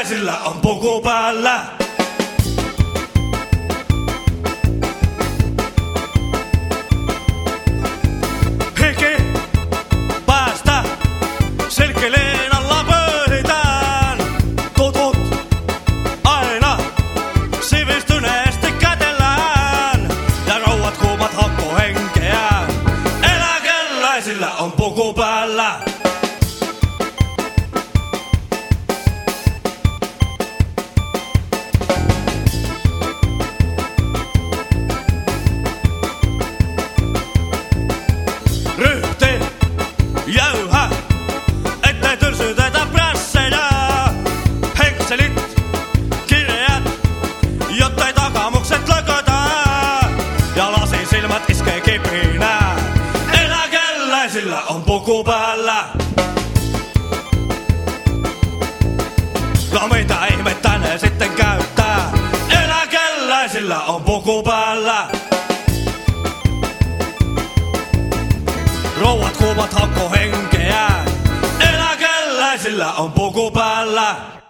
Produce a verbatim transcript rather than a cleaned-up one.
Eläkeläisillä on puku päällä. Hiki päästä selkeleen alla pöhitään. Tutut aina sivistyneesti kätellään. Ja rouvat kuumat hakko henkeään. Eläkeläisillä on puku päällä. Ryhti, jäyhä, ettei tylsytetä prässejä. Henkselit, kireät, jottei takamukset lökötä. Ja lasisilmät iskee kipinää. Eläkeläisillä on puku päällä. No mitä ihmettä ne sitten käyttää? Eläkeläisillä on puku päällä. Rouvat kuumat hakko henkeään. Eläkeläisillä on puku päällä.